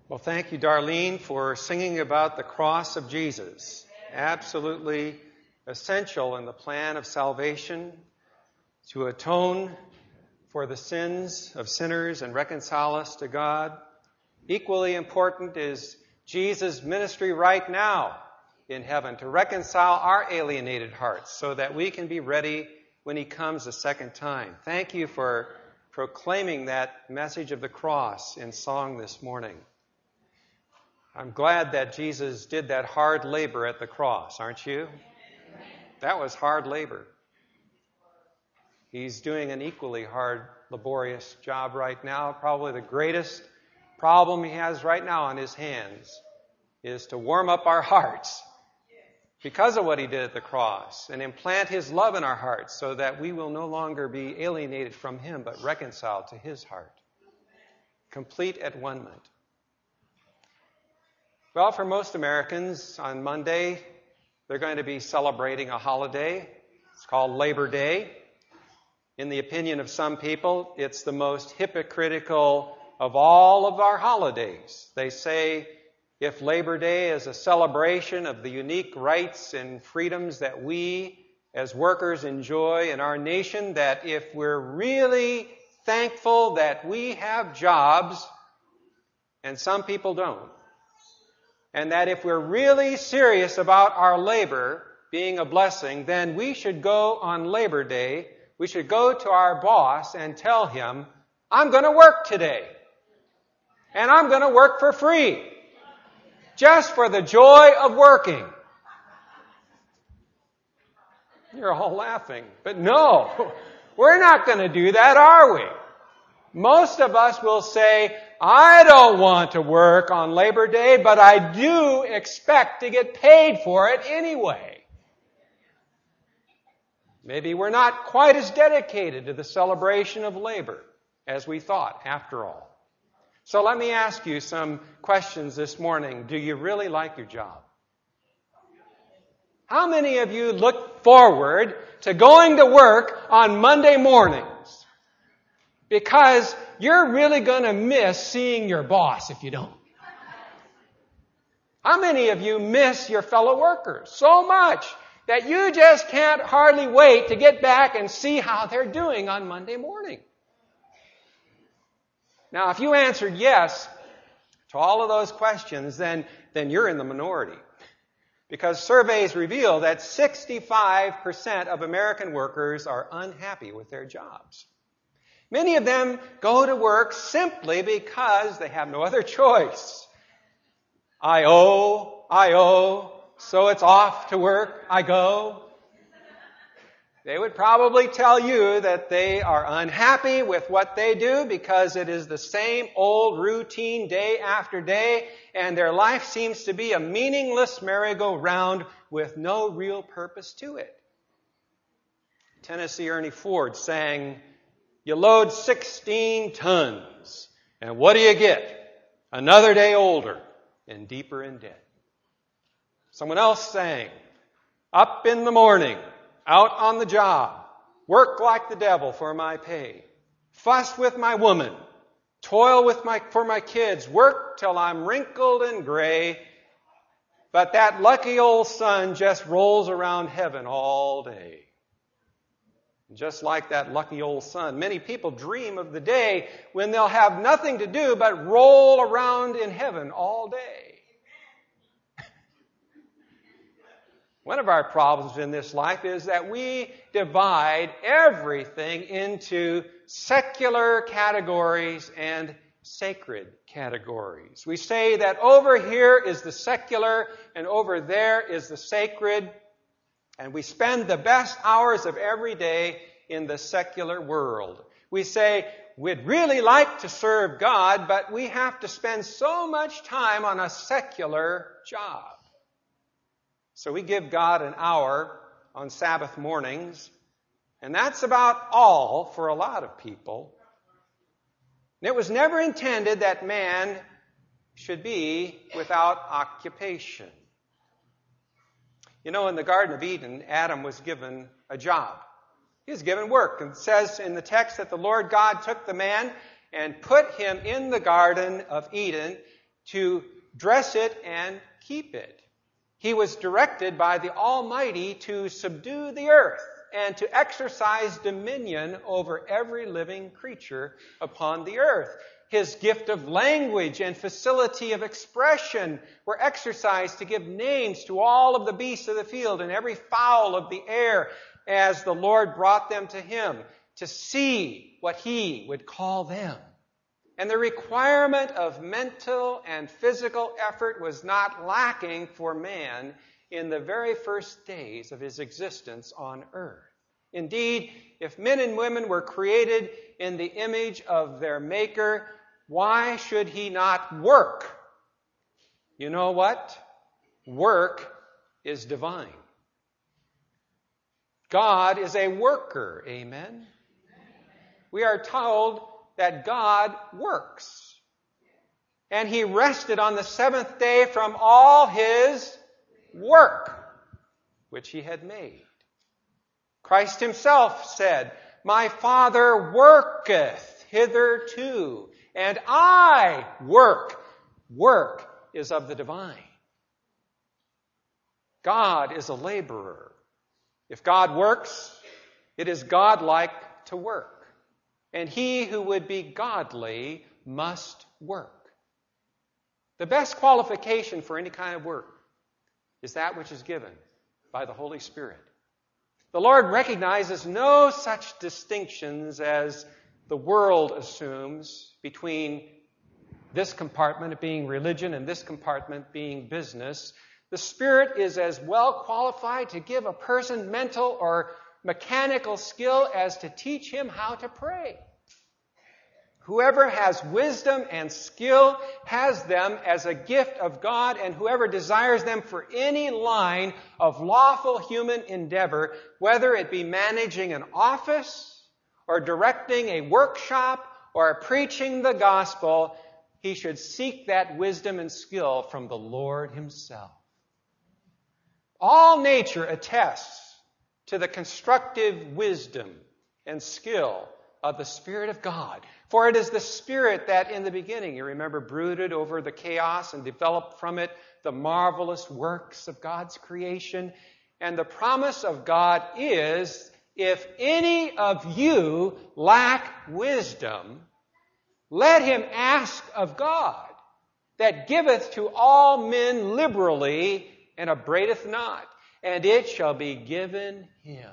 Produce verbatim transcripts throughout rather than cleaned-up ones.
Well, thank you, Darlene, for singing about the cross of Jesus. Absolutely essential in the plan of salvation to atone for the sins of sinners and reconcile us to God. Equally important is Jesus' ministry right now in heaven to reconcile our alienated hearts so that we can be ready when He comes a second time. Thank you for proclaiming that message of the cross in song this morning. I'm glad that Jesus did that hard labor at the cross, aren't you? That was hard labor. He's doing an equally hard, laborious job right now. Probably the greatest problem He has right now on His hands is to warm up our hearts because of what He did at the cross and implant His love in our hearts so that we will no longer be alienated from Him but reconciled to His heart. Complete at one-ment. Well, for most Americans, on Monday, they're going to be celebrating a holiday. It's called Labor Day. In the opinion of some people, it's the most hypocritical of all of our holidays. They say if Labor Day is a celebration of the unique rights and freedoms that we as workers enjoy in our nation, that if we're really thankful that we have jobs, and some people don't, and that if we're really serious about our labor being a blessing, then we should go on Labor Day, we should go to our boss and tell him, I'm going to work today. And I'm going to work for free. Just for the joy of working. You're all laughing. But no, we're not going to do that, are we? Most of us will say, I don't want to work on Labor Day, but I do expect to get paid for it anyway. Maybe we're not quite as dedicated to the celebration of labor as we thought, after all. So let me ask you some questions this morning. Do you really like your job? How many of you look forward to going to work on Monday mornings? Because you're really going to miss seeing your boss if you don't. How many of you miss your fellow workers so much that you just can't hardly wait to get back and see how they're doing on Monday morning? Now, if you answered yes to all of those questions, then, then you're in the minority. Because surveys reveal that sixty-five percent of American workers are unhappy with their jobs. Many of them go to work simply because they have no other choice. I owe, I owe, so it's off to work I go. They would probably tell you that they are unhappy with what they do because it is the same old routine day after day, and their life seems to be a meaningless merry-go-round with no real purpose to it. Tennessee Ernie Ford sang, you load sixteen tons, and what do you get? Another day older and deeper in debt. Someone else sang, up in the morning, out on the job, work like the devil for my pay, fuss with my woman, toil with my for my kids, work till I'm wrinkled and gray, but that lucky old sun just rolls around heaven all day. Just like that lucky old sun, many people dream of the day when they'll have nothing to do but roll around in heaven all day. One of our problems in this life is that we divide everything into secular categories and sacred categories. We say that over here is the secular and over there is the sacred. And we spend the best hours of every day in the secular world. We say, we'd really like to serve God, but we have to spend so much time on a secular job. So we give God an hour on Sabbath mornings, and that's about all for a lot of people. And it was never intended that man should be without occupation. You know, in the Garden of Eden, Adam was given a job. He was given work. And it says in the text that the Lord God took the man and put him in the Garden of Eden to dress it and keep it. He was directed by the Almighty to subdue the earth and to exercise dominion over every living creature upon the earth. His gift of language and facility of expression were exercised to give names to all of the beasts of the field and every fowl of the air as the Lord brought them to him to see what he would call them. And the requirement of mental and physical effort was not lacking for man in the very first days of his existence on earth. Indeed, if men and women were created in the image of their Maker, why should he not work? You know what? Work is divine. God is a worker. Amen? We are told that God works. And he rested on the seventh day from all his work, which he had made. Christ himself said, "My Father worketh hitherto, and I work." Work is of the divine. God is a laborer. If God works, it is godlike to work. And he who would be godly must work. The best qualification for any kind of work is that which is given by the Holy Spirit. The Lord recognizes no such distinctions as the world assumes between this compartment being religion and this compartment being business. The Spirit is as well qualified to give a person mental or mechanical skill as to teach him how to pray. Whoever has wisdom and skill has them as a gift of God, and whoever desires them for any line of lawful human endeavor, whether it be managing an office or directing a workshop or preaching the gospel, he should seek that wisdom and skill from the Lord himself. All nature attests to the constructive wisdom and skill of the Spirit of God. For it is the Spirit that in the beginning, you remember, brooded over the chaos and developed from it the marvelous works of God's creation. And the promise of God is, if any of you lack wisdom, let him ask of God, that giveth to all men liberally and upbraideth not, and it shall be given him.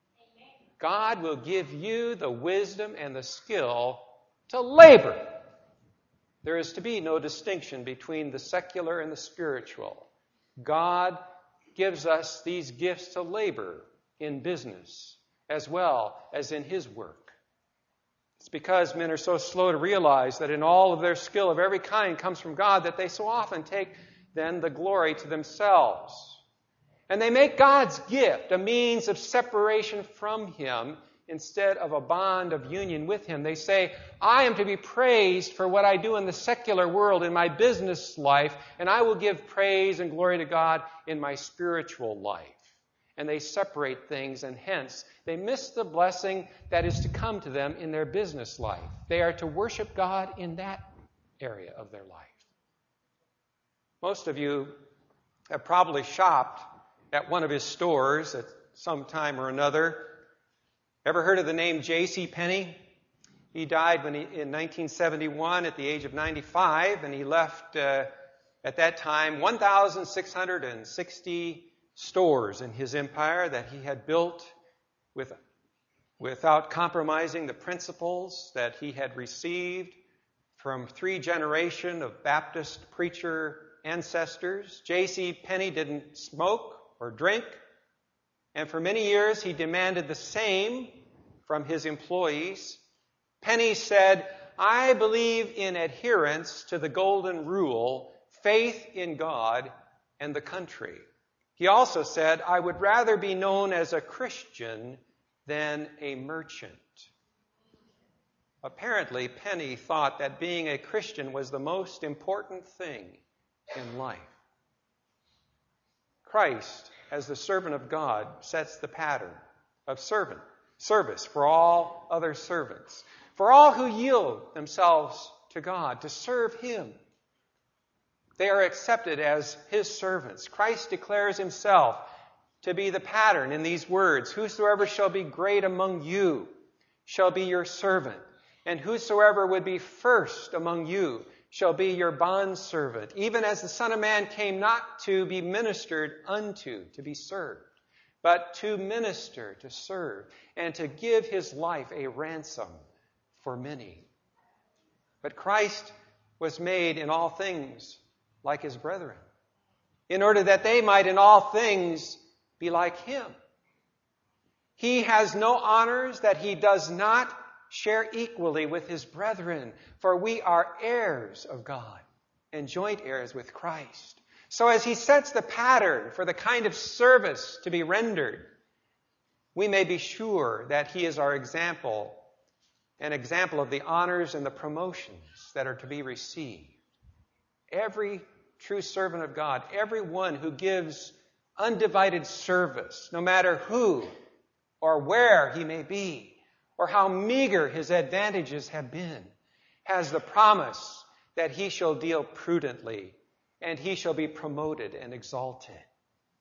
God will give you the wisdom and the skill to labor. There is to be no distinction between the secular and the spiritual. God gives us these gifts to labor in business as well as in his work. It's because men are so slow to realize that in all of their skill of every kind comes from God that they so often take then the glory to themselves. And they make God's gift a means of separation from him instead of a bond of union with him. They say, I am to be praised for what I do in the secular world, in my business life, and I will give praise and glory to God in my spiritual life. And they separate things, and hence they miss the blessing that is to come to them in their business life. They are to worship God in that area of their life. Most of you have probably shopped at one of his stores at some time or another. Ever heard of the name J C Penney? He died when he, in nineteen seventy-one at the age of ninety-five, and he left uh, at that time one thousand six hundred sixty stores in his empire that he had built with, without compromising the principles that he had received from three generations of Baptist preacher ancestors. J C Penney didn't smoke or drink, and for many years he demanded the same from his employees. Penney said, I believe in adherence to the golden rule, faith in God and the country. He also said, I would rather be known as a Christian than a merchant. Apparently, Penney thought that being a Christian was the most important thing in life. Christ, as the servant of God, sets the pattern of servant service for all other servants, for all who yield themselves to God to serve him. They are accepted as his servants. Christ declares himself to be the pattern in these words. Whosoever shall be great among you shall be your servant, and whosoever would be first among you shall be your bondservant, even as the Son of Man came not to be ministered unto, to be served, but to minister, to serve, and to give his life a ransom for many. But Christ was made in all things like his brethren, in order that they might in all things be like him. He has no honors that he does not share equally with his brethren, for we are heirs of God and joint heirs with Christ. So as he sets the pattern for the kind of service to be rendered, we may be sure that he is our example, an example of the honors and the promotions that are to be received. Every true servant of God, everyone who gives undivided service, no matter who or where he may be, or how meager his advantages have been, has the promise that he shall deal prudently and he shall be promoted and exalted. It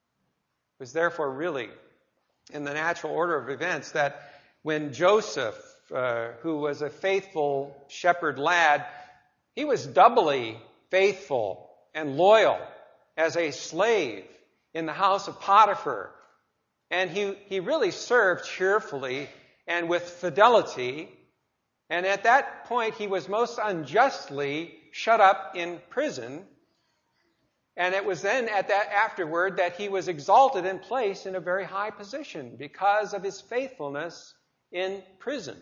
was therefore really in the natural order of events that when Joseph, uh, who was a faithful shepherd lad, he was doubly faithful and loyal as a slave in the house of Potiphar. And he, he really served cheerfully and with fidelity. And at that point, he was most unjustly shut up in prison. And it was then at that afterward that he was exalted and placed in a very high position because of his faithfulness in prison.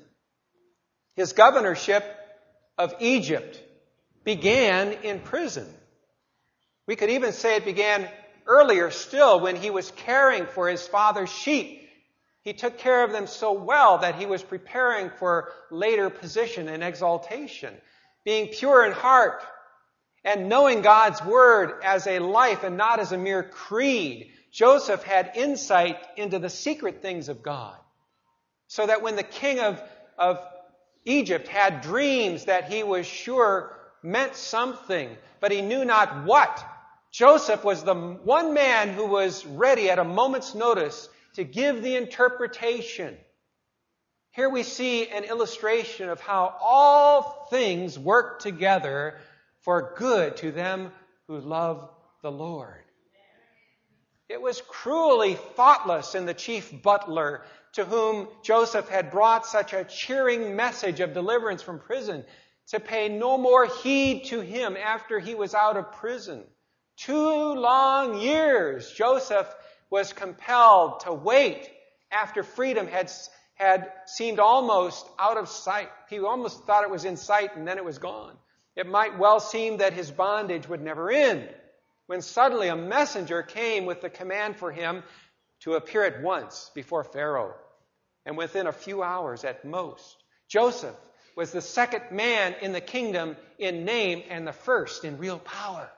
His governorship of Egypt began in prison. We could even say it began earlier still when he was caring for his father's sheep. He took care of them so well that he was preparing for later position and exaltation. Being pure in heart and knowing God's word as a life and not as a mere creed, Joseph had insight into the secret things of God. So that when the king of, of Egypt had dreams that he was sure meant something, but he knew not what, Joseph was the one man who was ready at a moment's notice to give the interpretation. Here we see an illustration of how all things work together for good to them who love the Lord. It was cruelly thoughtless in the chief butler to whom Joseph had brought such a cheering message of deliverance from prison to pay no more heed to him after he was out of prison. Two long years Joseph was compelled to wait after freedom had, had seemed almost out of sight. He almost thought it was in sight and then it was gone. It might well seem that his bondage would never end, when suddenly a messenger came with the command for him to appear at once before Pharaoh. And within a few hours at most, Joseph was the second man in the kingdom in name and the first in real power.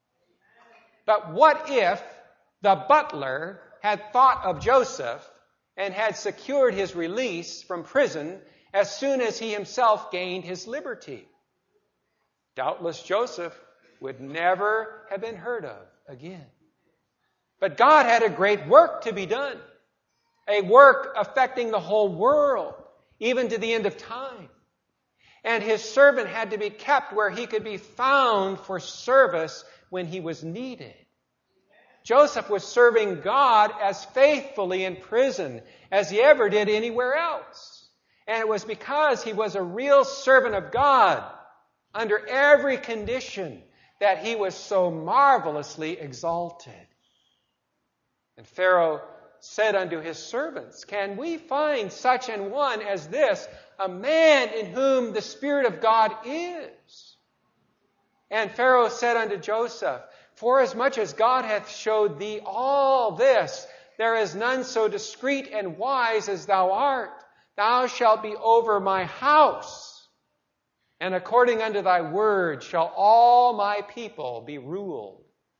But what if the butler had thought of Joseph and had secured his release from prison as soon as he himself gained his liberty? Doubtless Joseph would never have been heard of again. But God had a great work to be done, a work affecting the whole world, even to the end of time. And his servant had to be kept where he could be found for service when he was needed. Joseph was serving God as faithfully in prison as he ever did anywhere else. And it was because he was a real servant of God under every condition that he was so marvelously exalted. And Pharaoh said unto his servants, "Can we find such an one as this, a man in whom the Spirit of God is?" And Pharaoh said unto Joseph, "Forasmuch as God hath showed thee all this, there is none so discreet and wise as thou art. Thou shalt be over my house, and according unto thy word shall all my people be ruled."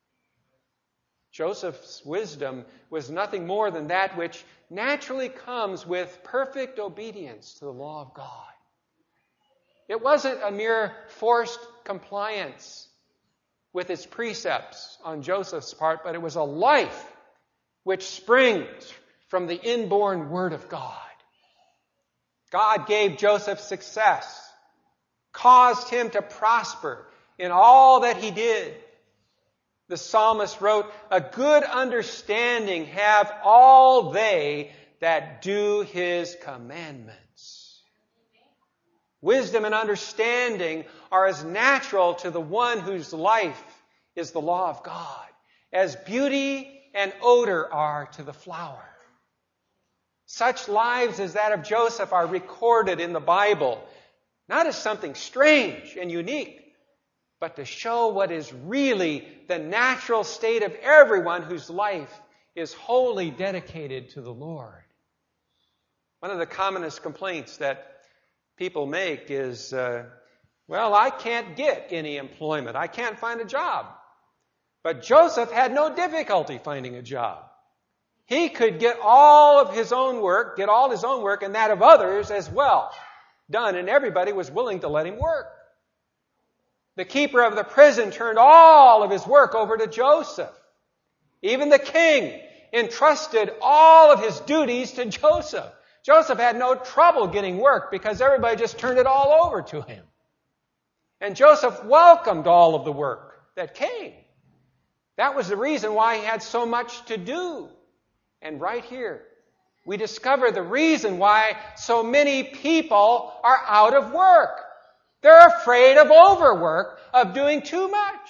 Joseph's wisdom was nothing more than that which naturally comes with perfect obedience to the law of God. It wasn't a mere forced compliance. with its precepts on Joseph's part, but it was a life which springs from the inborn Word of God. God gave Joseph success, caused him to prosper in all that he did. The psalmist wrote, "A good understanding have all they that do His commandments." Wisdom and understanding are as natural to the one whose life is the law of God as beauty and odor are to the flower. Such lives as that of Joseph are recorded in the Bible, not as something strange and unique, but to show what is really the natural state of everyone whose life is wholly dedicated to the Lord. One of the commonest complaints that people make is, uh, well, I can't get any employment. I can't find a job. But Joseph had no difficulty finding a job. He could get all of his own work, get all his own work and that of others as well done, and everybody was willing to let him work. The keeper of the prison turned all of his work over to Joseph. Even the king entrusted all of his duties to Joseph. Joseph had no trouble getting work because everybody just turned it all over to him. And Joseph welcomed all of the work that came. That was the reason why he had so much to do. And right here, we discover the reason why so many people are out of work. They're afraid of overwork, of doing too much.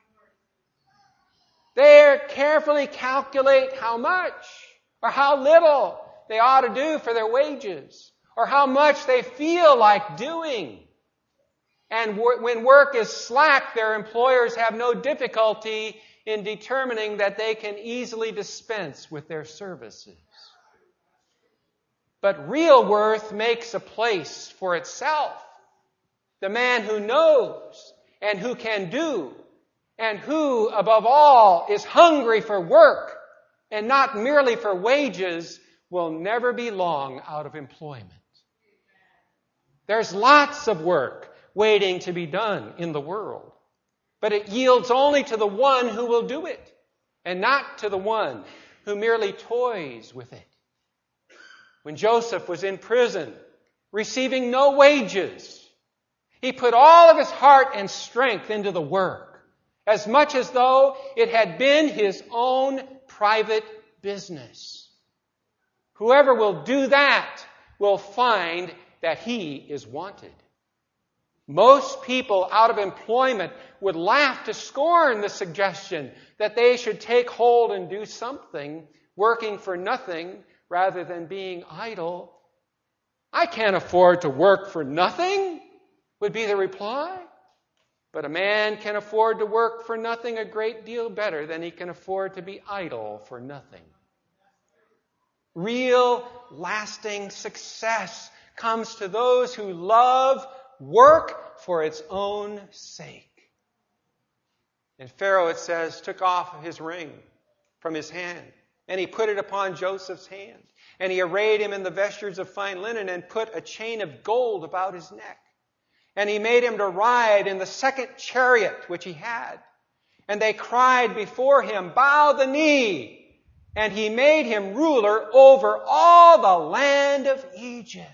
They carefully calculate how much or how little they ought to do for their wages, or how much they feel like doing. And when work is slack, their employers have no difficulty in determining that they can easily dispense with their services. But real worth makes a place for itself. The man who knows and who can do, and who, above all, is hungry for work and not merely for wages, will never be long out of employment. There's lots of work waiting to be done in the world, but it yields only to the one who will do it, and not to the one who merely toys with it. When Joseph was in prison, receiving no wages, he put all of his heart and strength into the work, as much as though it had been his own private business. Whoever will do that will find that he is wanted. Most people out of employment would laugh to scorn the suggestion that they should take hold and do something, working for nothing rather than being idle. I can't afford to work for nothing, would be the reply. But a man can afford to work for nothing a great deal better than he can afford to be idle for nothing. Real, lasting success comes to those who love work for its own sake. And Pharaoh, it says, took off his ring from his hand, and he put it upon Joseph's hand. And he arrayed him in the vestures of fine linen and put a chain of gold about his neck. And he made him to ride in the second chariot which he had. And they cried before him, "Bow the knee." And he made him ruler over all the land of Egypt.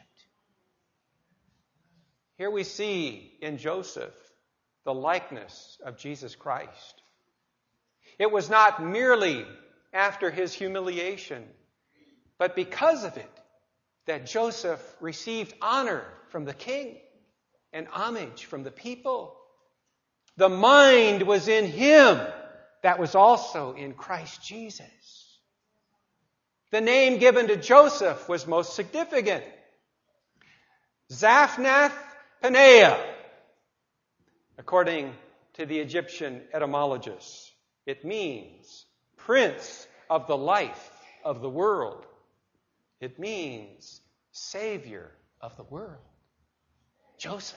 Here we see in Joseph the likeness of Jesus Christ. It was not merely after his humiliation, but because of it, that Joseph received honor from the king and homage from the people. The mind was in him that was also in Christ Jesus. The name given to Joseph was most significant. Zaphnath-Paneah, according to the Egyptian etymologists. It means Prince of the life of the world. It means Savior of the world. Joseph.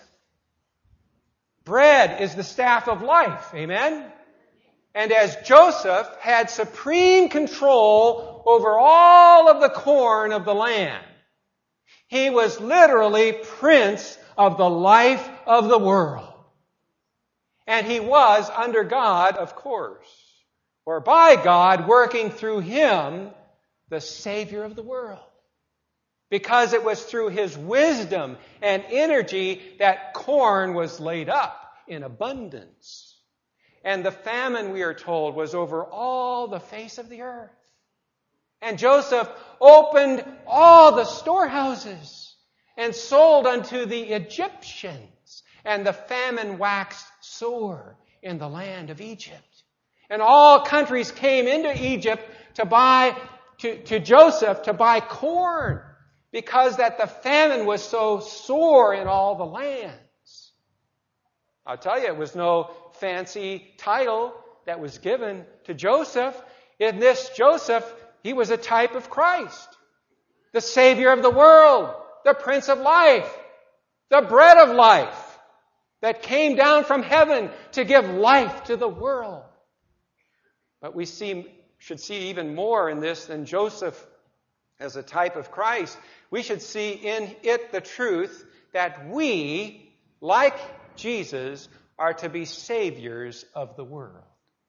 Bread is the staff of life. Amen? And as Joseph had supreme control over all of the corn of the land, he was literally Prince of the life of the world. And he was under God, of course, or by God working through him, the Savior of the world. Because it was through his wisdom and energy that corn was laid up in abundance. And the famine, we are told, was over all the face of the earth. And Joseph opened all the storehouses and sold unto the Egyptians. And the famine waxed sore in the land of Egypt. And all countries came into Egypt to buy, to, to Joseph to buy corn, because that the famine was so sore in all the lands. I'll tell you, it was no fancy title that was given to Joseph. In this Joseph, he was a type of Christ, the Savior of the world, the Prince of Life, the bread of life that came down from heaven to give life to the world. But we see, should see even more in this than Joseph as a type of Christ. We should see in it the truth that we, like Jesus, are to be saviors of the world.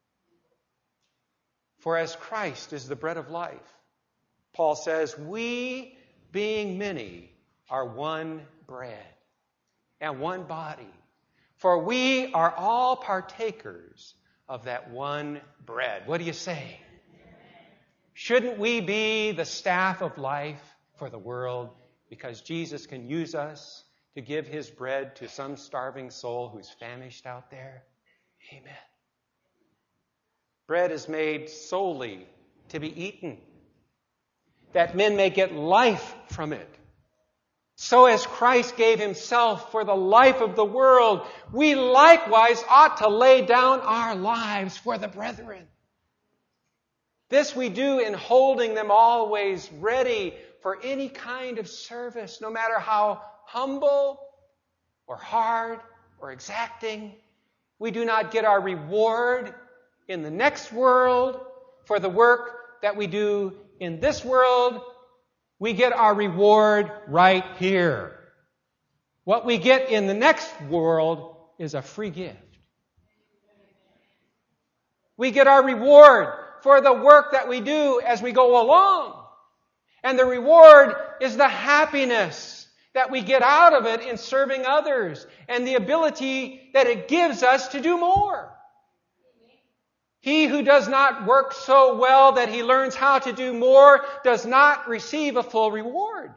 For as Christ is the bread of life, Paul says, we, being many, are one bread and one body. For we are all partakers of that one bread. What do you say? Shouldn't we be the staff of life for the world, because Jesus can use us to give his bread to some starving soul who's famished out there? Amen. Bread is made solely to be eaten, that men may get life from it. So as Christ gave himself for the life of the world, we likewise ought to lay down our lives for the brethren. This we do in holding them always ready for any kind of service, no matter how humble or hard or exacting. We do not get our reward in the next world for the work that we do in this world. We get our reward right here. What we get in the next world is a free gift. We get our reward for the work that we do as we go along. And the reward is the happiness that we get out of it in serving others, and the ability that it gives us to do more. He who does not work so well that he learns how to do more does not receive a full reward.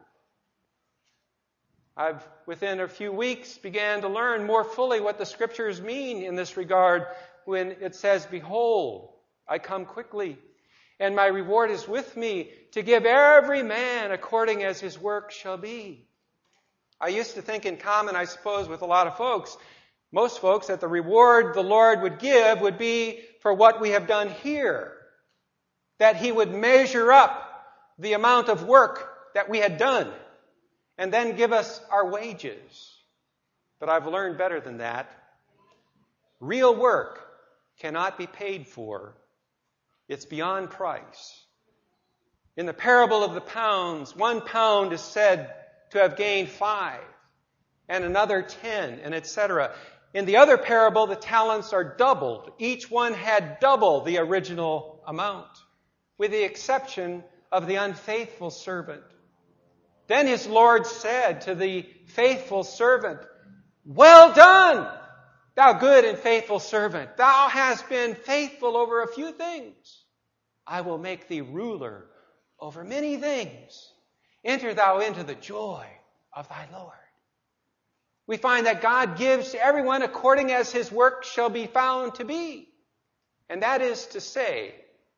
I've, within a few weeks, began to learn more fully what the Scriptures mean in this regard when it says, "Behold, I come quickly, and my reward is with me to give every man according as his work shall be." I used to think in common, I suppose, with a lot of folks, most folks, that the reward the Lord would give would be for what we have done here. That he would measure up the amount of work that we had done and then give us our wages. But I've learned better than that. Real work cannot be paid for. It's beyond price. In the parable of the pounds, one pound is said to have gained five, and another ten, and et cetera. In the other parable, the talents are doubled. Each one had double the original amount, with the exception of the unfaithful servant. Then his Lord said to the faithful servant, "Well done, thou good and faithful servant. Thou hast been faithful over a few things. I will make thee ruler over many things. Enter thou into the joy of thy Lord." We find that God gives to everyone according as his work shall be found to be. And that is to say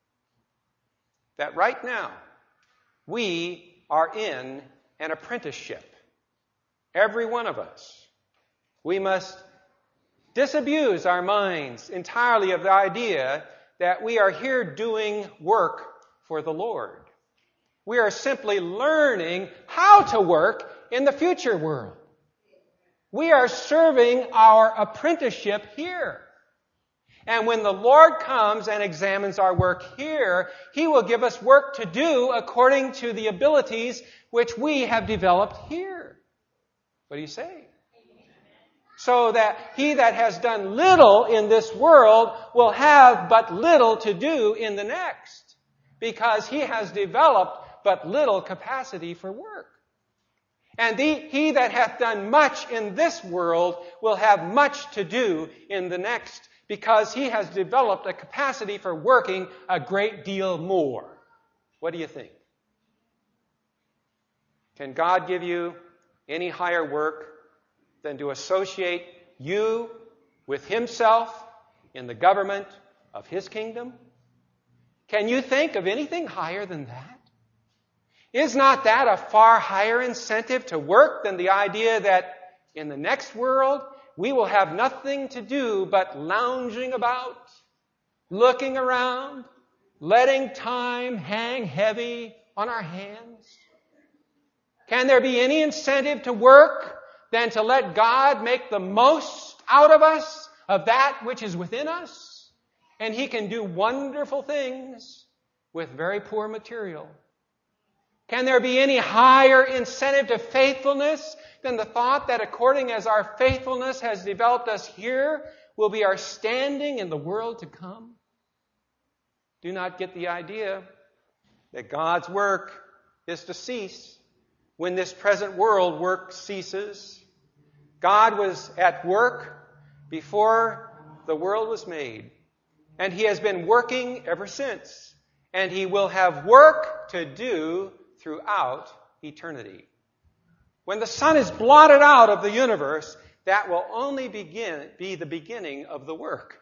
that right now we are in an apprenticeship. Every one of us. We must disabuse our minds entirely of the idea that we are here doing work for the Lord. We are simply learning how to work in the future world. We are serving our apprenticeship here. And when the Lord comes and examines our work here, he will give us work to do according to the abilities which we have developed here. What do you say? so that he that has done little in this world will have but little to do in the next, because he has developed but little capacity for work. And the, he that hath done much in this world will have much to do in the next, because he has developed a capacity for working a great deal more. What do you think? Can God give you any higher work than to associate you with himself in the government of his kingdom? Can you think of anything higher than that? Is not that a far higher incentive to work than the idea that in the next world we will have nothing to do but lounging about, looking around, letting time hang heavy on our hands? Can there be any incentive to work than to let God make the most out of us, of that which is within us? And he can do wonderful things with very poor material. Can there be any higher incentive to faithfulness than the thought that according as our faithfulness has developed us here, will be our standing in the world to come? Do not get the idea that God's work is to cease when this present world work ceases. God was at work before the world was made, and he has been working ever since, and he will have work to do throughout eternity. When the sun is blotted out of the universe, that will only begin be the beginning of the work.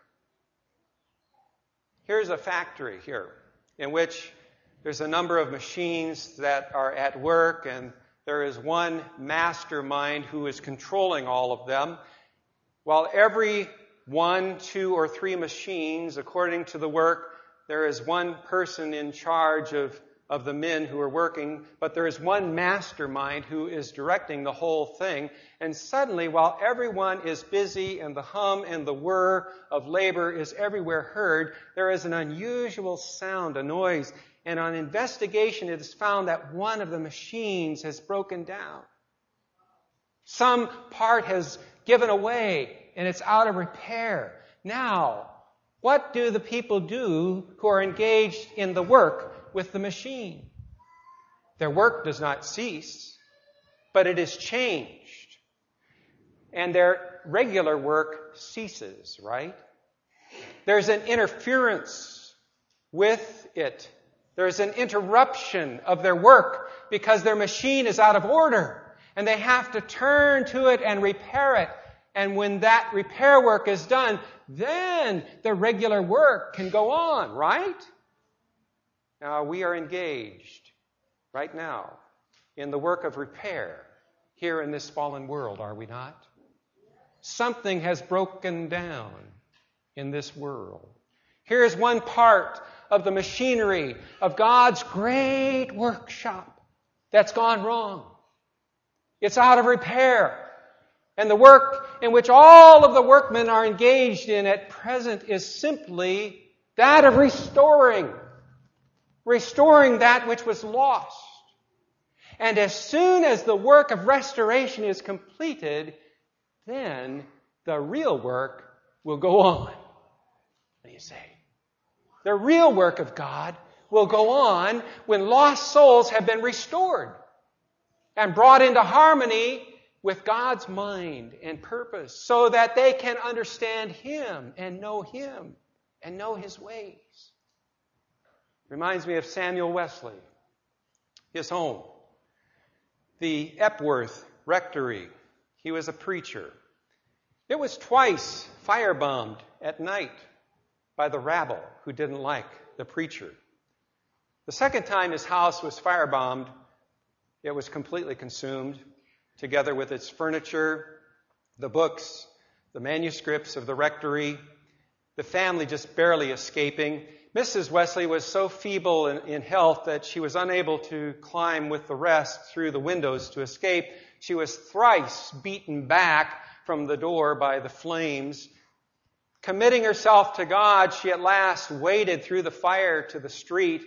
Here's a factory here in which there's a number of machines that are at work, and there is one mastermind who is controlling all of them, while every one, two, or three machines, according to the work, there is one person in charge of, of the men who are working, but there is one mastermind who is directing the whole thing. And suddenly, while everyone is busy and the hum and the whir of labor is everywhere heard, there is an unusual sound, a noise. And on investigation, it is found that one of the machines has broken down. Some part has given away, and it's out of repair. Now, what do the people do who are engaged in the work with the machine? Their work does not cease, but it is changed. And their regular work ceases, right? There's an interference with it. There's an interruption of their work because their machine is out of order, and they have to turn to it and repair it. And when that repair work is done, then the regular work can go on, right? Now, we are engaged right now in the work of repair here in this fallen world, are we not? Something has broken down in this world. Here's one part of the machinery of God's great workshop that's gone wrong. It's out of repair. And the work in which all of the workmen are engaged in at present is simply that of restoring. Restoring that which was lost. And as soon as the work of restoration is completed, then the real work will go on. What do you say? The real work of God will go on when lost souls have been restored and brought into harmony with God's mind and purpose, so that they can understand Him and know Him and know His ways. Reminds me of Samuel Wesley, his home, the Epworth Rectory. He was a preacher. It was twice firebombed at night by the rabble who didn't like the preacher. The second time his house was firebombed, it was completely consumed, together with its furniture, the books, the manuscripts of the rectory, the family just barely escaping. Missus Wesley was so feeble in, in health that she was unable to climb with the rest through the windows to escape. She was thrice beaten back from the door by the flames. Committing herself to God, she at last waded through the fire to the street.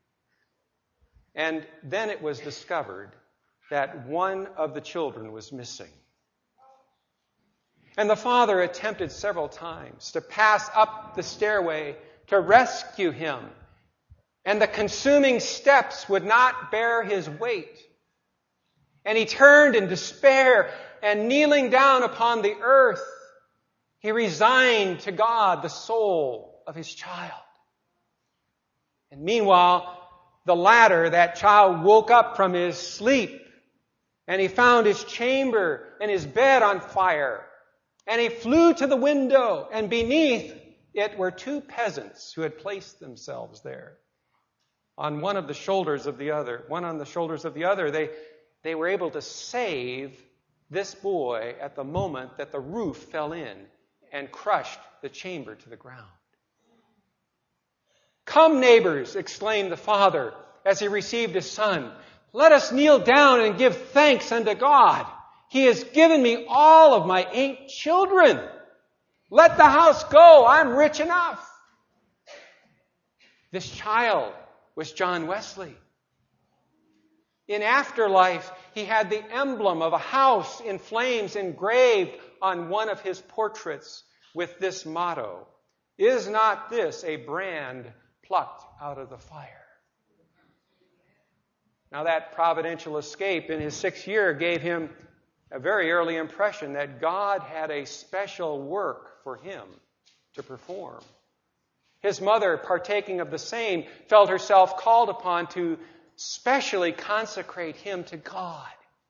And then it was discovered that one of the children was missing. And the father attempted several times to pass up the stairway to rescue him. And the consuming steps would not bear his weight. And he turned in despair, and kneeling down upon the earth, he resigned to God the soul of his child. And meanwhile, the latter, that child, woke up from his sleep, and he found his chamber and his bed on fire. And he flew to the window, and beneath it were two peasants who had placed themselves there. On one of the shoulders of the other, one on the shoulders of the other, they, they were able to save this boy at the moment that the roof fell in and crushed the chamber to the ground. "Come, neighbors," exclaimed the father as he received his son. "Let us kneel down and give thanks unto God. He has given me all of my eight children. Let the house go. I'm rich enough." This child was John Wesley. In afterlife, he had the emblem of a house in flames engraved on one of his portraits with this motto: "Is not this a brand plucked out of the fire?" Now, that providential escape in his sixth year gave him a very early impression that God had a special work for him to perform. His mother, partaking of the same, felt herself called upon to specially consecrate him to God.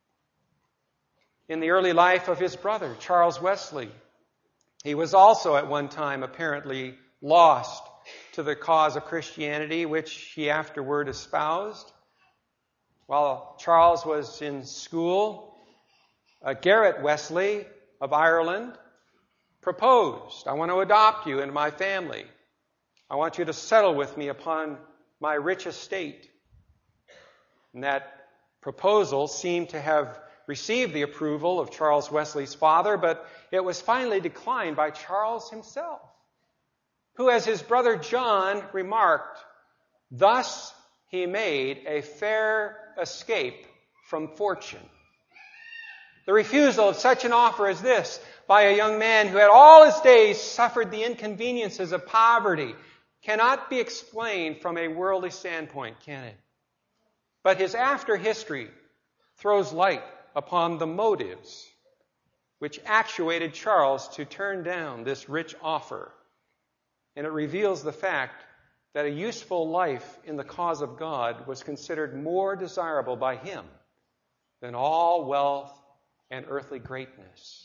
In the early life of his brother, Charles Wesley, he was also at one time apparently lost to the cause of Christianity, which he afterward espoused. While Charles was in school, Uh, Garrett Wesley of Ireland proposed, "I want to adopt you into my family. I want you to settle with me upon my rich estate." And that proposal seemed to have received the approval of Charles Wesley's father, but it was finally declined by Charles himself, who, as his brother John remarked, thus he made a fair escape from fortune. The refusal of such an offer as this by a young man who had all his days suffered the inconveniences of poverty cannot be explained from a worldly standpoint, can it? But his after history throws light upon the motives which actuated Charles to turn down this rich offer. And it reveals the fact that a useful life in the cause of God was considered more desirable by him than all wealth and earthly greatness.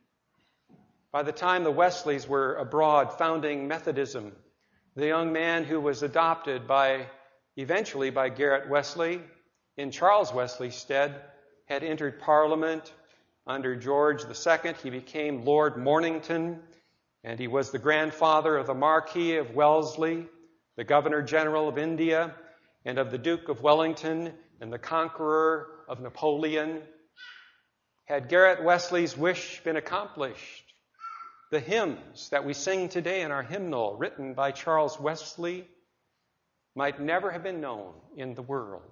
By the time the Wesleys were abroad founding Methodism, the young man who was adopted by, eventually by Garrett Wesley, in Charles Wesley's stead, had entered Parliament under George the Second. He became Lord Mornington, and he was the grandfather of the Marquis of Wellesley, the Governor General of India, and of the Duke of Wellington, and the conqueror of Napoleon. Had Garrett Wesley's wish been accomplished, the hymns that we sing today in our hymnal, written by Charles Wesley, might never have been known in the world.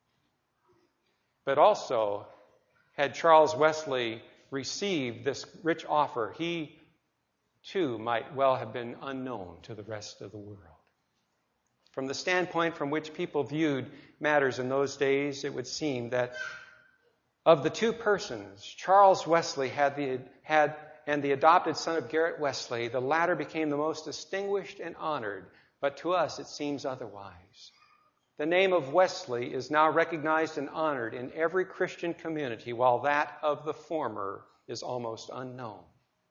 But also, had Charles Wesley received this rich offer, he too might well have been unknown to the rest of the world. From the standpoint from which people viewed matters in those days, it would seem that of the two persons, Charles Wesley had the, had, and the adopted son of Garrett Wesley, the latter became the most distinguished and honored, but to us it seems otherwise. The name of Wesley is now recognized and honored in every Christian community, while that of the former is almost unknown.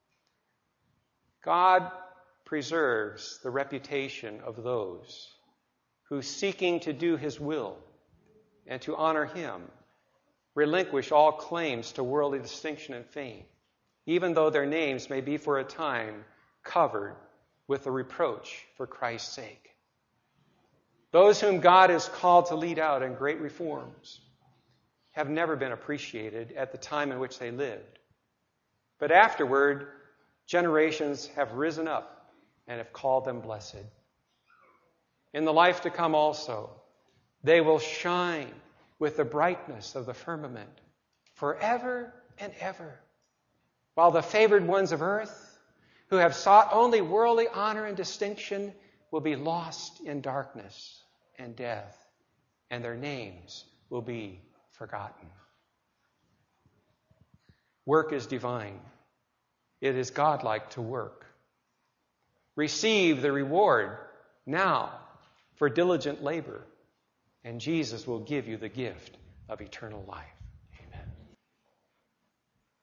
God preserves the reputation of those who, seeking to do his will and to honor him, relinquish all claims to worldly distinction and fame, even though their names may be for a time covered with the reproach for Christ's sake. Those whom God has called to lead out in great reforms have never been appreciated at the time in which they lived. But afterward, generations have risen up and have called them blessed. In the life to come also, they will shine with the brightness of the firmament forever and ever, while the favored ones of earth, who have sought only worldly honor and distinction, will be lost in darkness and death, and their names will be forgotten. Work is divine. It is godlike to work. Receive the reward now for diligent labor, and Jesus will give you the gift of eternal life.